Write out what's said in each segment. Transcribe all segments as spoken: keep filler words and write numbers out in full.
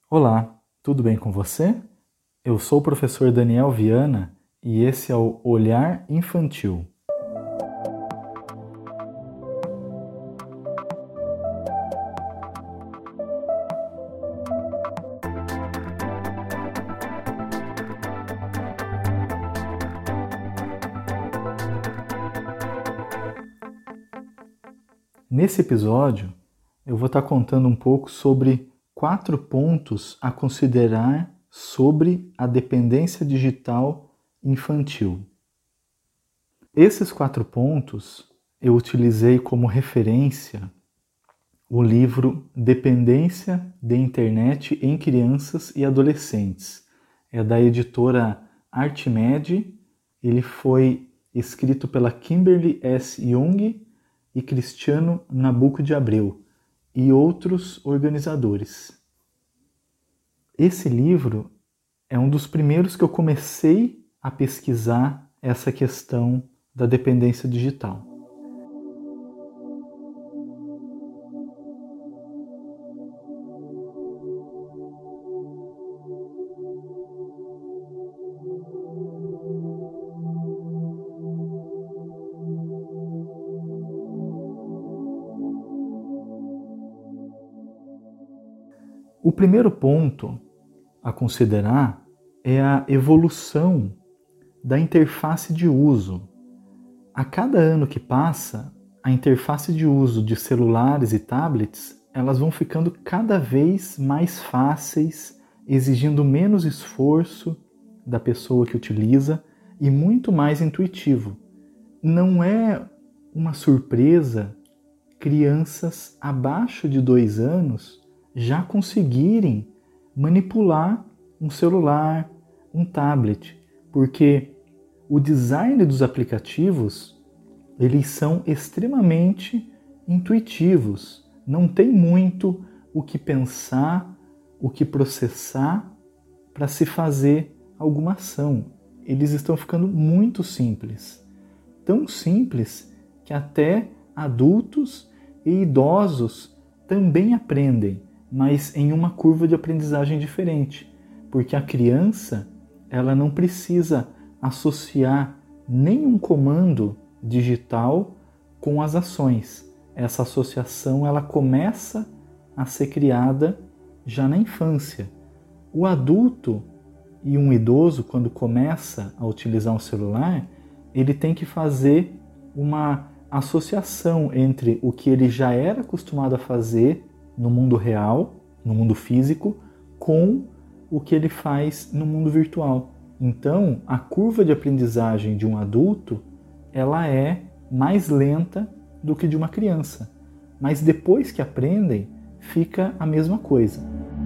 Olá, tudo bem com você? Eu sou o professor Daniel Viana e esse é o Olhar Infantil. Nesse episódio, eu vou estar contando um pouco sobre quatro pontos a considerar sobre a dependência digital infantil. Esses quatro pontos eu utilizei como referência o livro Dependência de Internet em Crianças e Adolescentes. É da editora Artmed. Ele foi escrito pela Kimberly S. Young e Cristiano Nabuco de Abreu e outros organizadores. Esse livro é um dos primeiros que eu comecei a pesquisar essa questão da dependência digital. O primeiro ponto a considerar é a evolução da interface de uso. A cada ano que passa, a interface de uso de celulares e tablets, elas vão ficando cada vez mais fáceis, exigindo menos esforço da pessoa que utiliza e muito mais intuitivo. Não é uma surpresa crianças abaixo de dois anos já conseguirem manipular um celular, um tablet, porque o design dos aplicativos, eles são extremamente intuitivos, não tem muito o que pensar, o que processar para se fazer alguma ação. Eles estão ficando muito simples, tão simples que até adultos e idosos também aprendem, mas em uma curva de aprendizagem diferente, porque a criança ela não precisa associar nenhum comando digital com as ações. Essa associação ela começa a ser criada já na infância. O adulto e um idoso, quando começa a utilizar um celular, ele tem que fazer uma associação entre o que ele já era acostumado a fazer no mundo real, no mundo físico, com o que ele faz no mundo virtual. Então, a curva de aprendizagem de um adulto, ela é mais lenta do que de uma criança. Mas depois que aprendem, fica a mesma coisa.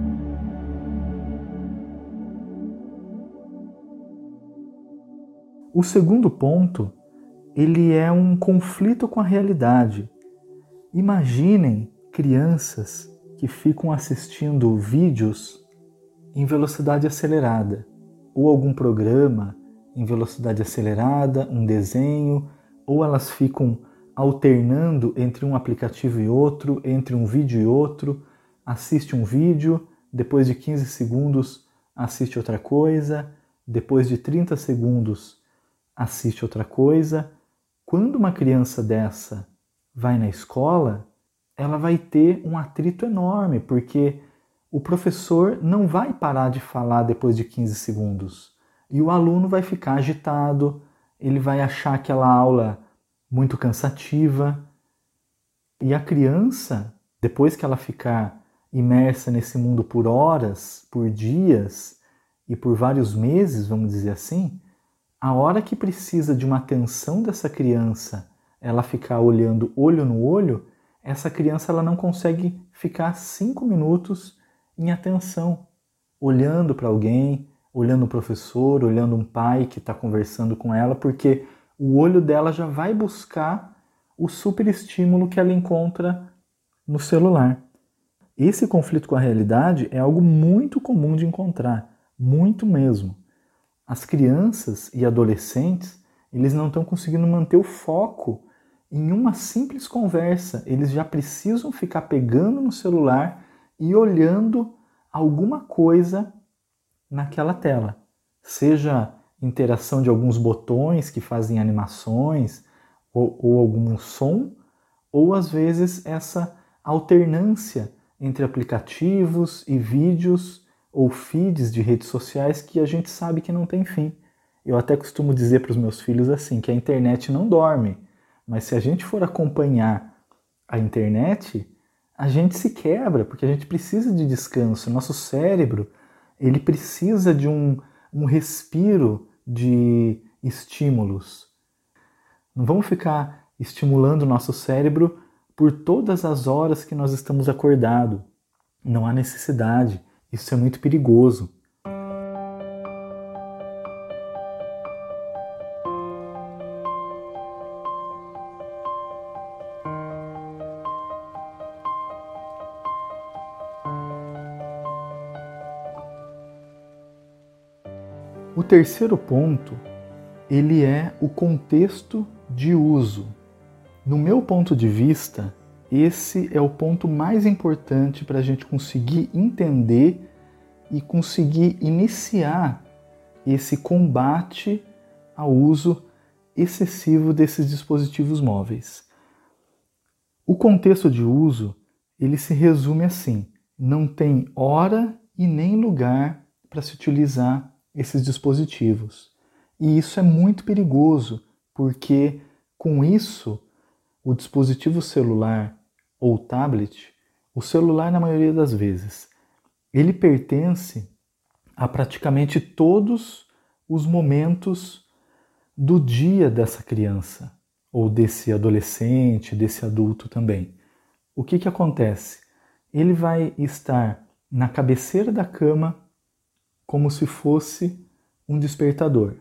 O segundo ponto, ele é um conflito com a realidade. Imaginem crianças que ficam assistindo vídeos em velocidade acelerada, ou algum programa em velocidade acelerada, um desenho, ou elas ficam alternando entre um aplicativo e outro, entre um vídeo e outro, assiste um vídeo, depois de quinze segundos assiste outra coisa, depois de trinta segundos assiste outra coisa. Quando uma criança dessa vai na escola, ela vai ter um atrito enorme, porque o professor não vai parar de falar depois de quinze segundos. E o aluno vai ficar agitado, ele vai achar aquela aula muito cansativa. E a criança, depois que ela ficar imersa nesse mundo por horas, por dias e por vários meses, vamos dizer assim, a hora que precisa de uma atenção dessa criança, ela ficar olhando olho no olho, essa criança ela não consegue ficar cinco minutos em atenção, olhando para alguém, olhando o professor, olhando um pai que está conversando com ela, porque o olho dela já vai buscar o superestímulo que ela encontra no celular. Esse conflito com a realidade é algo muito comum de encontrar, muito mesmo. As crianças e adolescentes, eles não estão conseguindo manter o foco em uma simples conversa. Eles já precisam ficar pegando no celular e olhando alguma coisa naquela tela, seja interação de alguns botões que fazem animações ou, ou algum som, ou às vezes essa alternância entre aplicativos e vídeos ou feeds de redes sociais que a gente sabe que não tem fim. Eu até costumo dizer para os meus filhos assim, que a internet não dorme, mas se a gente for acompanhar a internet, a gente se quebra, porque a gente precisa de descanso. Nosso cérebro, ele precisa de um, um respiro de estímulos. Não vamos ficar estimulando o nosso cérebro por todas as horas que nós estamos acordados. Não há necessidade. Isso é muito perigoso. O terceiro ponto, ele é o contexto de uso. No meu ponto de vista, esse é o ponto mais importante para a gente conseguir entender e conseguir iniciar esse combate ao uso excessivo desses dispositivos móveis. O contexto de uso, ele se resume assim: não tem hora e nem lugar para se utilizar esses dispositivos. E isso é muito perigoso, porque com isso, o dispositivo celular ou tablet, o celular na maioria das vezes, ele pertence a praticamente todos os momentos do dia dessa criança, ou desse adolescente, desse adulto também. O que que acontece? Ele vai estar na cabeceira da cama como se fosse um despertador.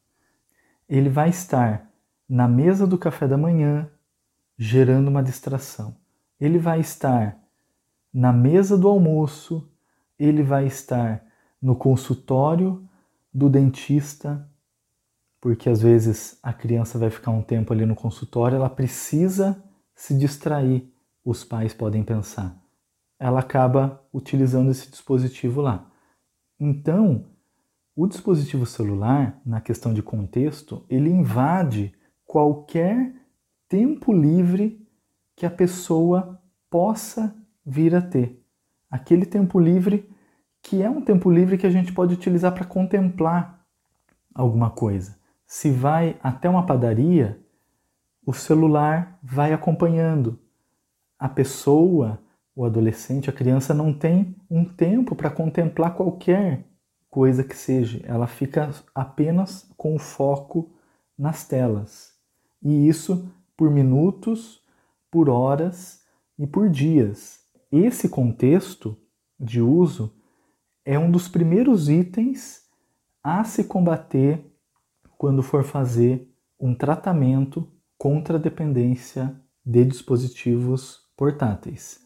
Ele vai estar na mesa do café da manhã, gerando uma distração. Ele vai estar na mesa do almoço, ele vai estar no consultório do dentista, porque às vezes a criança vai ficar um tempo ali no consultório, ela precisa se distrair, os pais podem pensar. Ela acaba utilizando esse dispositivo lá. Então, o dispositivo celular, na questão de contexto, ele invade qualquer tempo livre que a pessoa possa vir a ter. Aquele tempo livre que é um tempo livre que a gente pode utilizar para contemplar alguma coisa. Se vai até uma padaria, o celular vai acompanhando. A pessoa, o adolescente, a criança não tem um tempo para contemplar qualquer coisa que seja. Ela fica apenas com o foco nas telas. E isso por minutos, por horas e por dias. Esse contexto de uso é um dos primeiros itens a se combater quando for fazer um tratamento contra a dependência de dispositivos portáteis.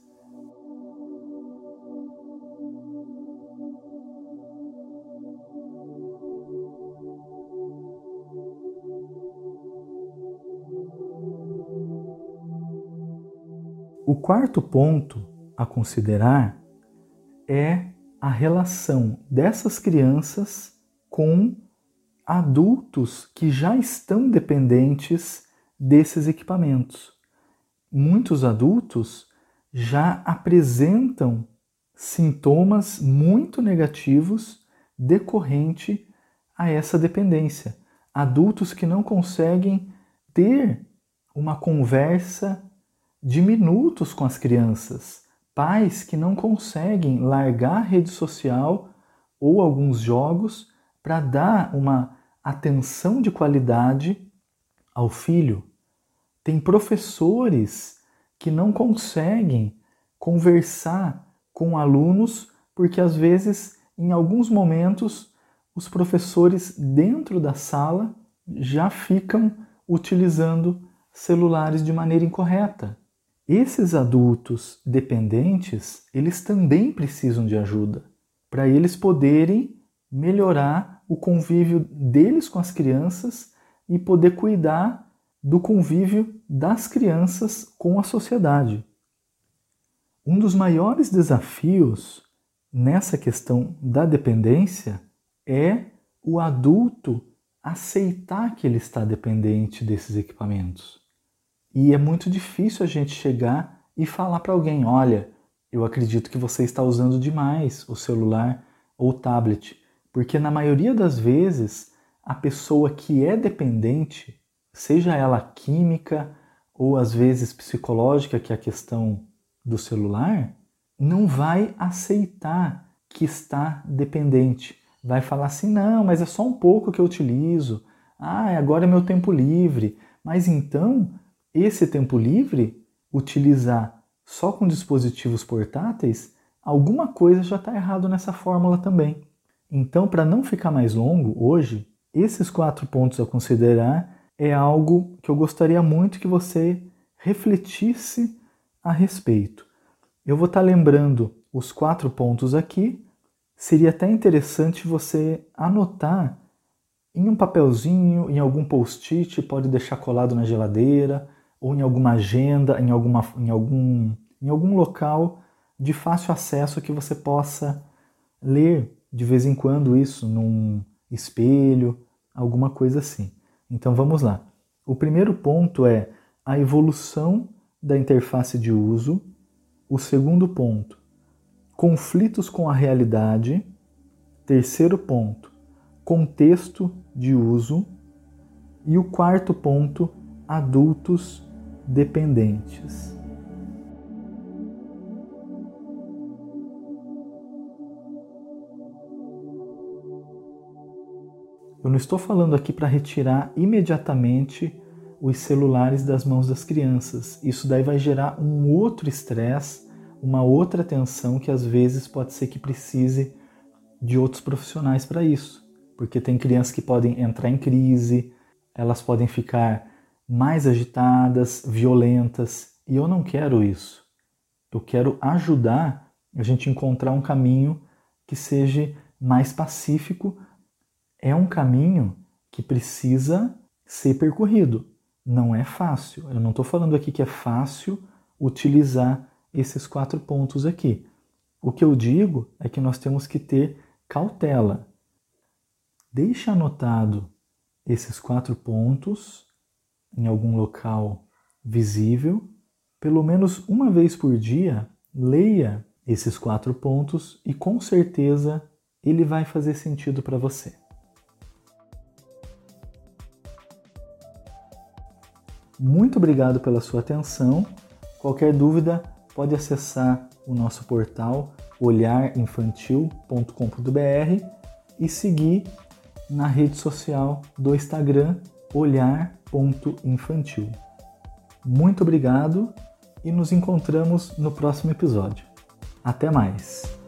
O quarto ponto a considerar é a relação dessas crianças com adultos que já estão dependentes desses equipamentos. Muitos adultos já apresentam sintomas muito negativos decorrente a essa dependência. Adultos que não conseguem ter uma conversa de minutos com as crianças. Pais que não conseguem largar a rede social ou alguns jogos para dar uma atenção de qualidade ao filho. Tem professores que não conseguem conversar com alunos porque às vezes, em alguns momentos, os professores dentro da sala já ficam utilizando celulares de maneira incorreta. Esses adultos dependentes, eles também precisam de ajuda para eles poderem melhorar o convívio deles com as crianças e poder cuidar do convívio das crianças com a sociedade. Um dos maiores desafios nessa questão da dependência é o adulto aceitar que ele está dependente desses equipamentos. E é muito difícil a gente chegar e falar para alguém, olha, eu acredito que você está usando demais o celular ou o tablet, porque na maioria das vezes a pessoa que é dependente, seja ela química ou às vezes psicológica, que é a questão do celular, não vai aceitar que está dependente. Vai falar assim, não, mas é só um pouco que eu utilizo. Ah, agora é meu tempo livre. Mas então, esse tempo livre, utilizar só com dispositivos portáteis, alguma coisa já está errado nessa fórmula também. Então, para não ficar mais longo hoje, esses quatro pontos a considerar é algo que eu gostaria muito que você refletisse a respeito. Eu vou estar lembrando os quatro pontos aqui. Seria até interessante você anotar em um papelzinho, em algum post-it, pode deixar colado na geladeira, ou em alguma agenda, em, alguma, em, algum, em algum local de fácil acesso que você possa ler de vez em quando isso num espelho, alguma coisa assim. Então vamos lá. O primeiro ponto é a evolução da interface de uso. O segundo ponto, conflitos com a realidade. Terceiro ponto, contexto de uso. E o quarto ponto, adultos dependentes. Eu não estou falando aqui para retirar imediatamente os celulares das mãos das crianças. Isso daí vai gerar um outro estresse, uma outra tensão que às vezes pode ser que precise de outros profissionais para isso. Porque tem crianças que podem entrar em crise, elas podem ficar mais agitadas, violentas, e eu não quero isso. Eu quero ajudar a gente a encontrar um caminho que seja mais pacífico. É um caminho que precisa ser percorrido. Não é fácil. Eu não estou falando aqui que é fácil utilizar esses quatro pontos aqui. O que eu digo é que nós temos que ter cautela. Deixe anotado esses quatro pontos em algum local visível. Pelo menos uma vez por dia, leia esses quatro pontos e com certeza ele vai fazer sentido para você. Muito obrigado pela sua atenção. Qualquer dúvida, pode acessar o nosso portal olhar infantil ponto com ponto b r e seguir na rede social do Instagram olhar ponto infantil. Muito obrigado e nos encontramos no próximo episódio. Até mais!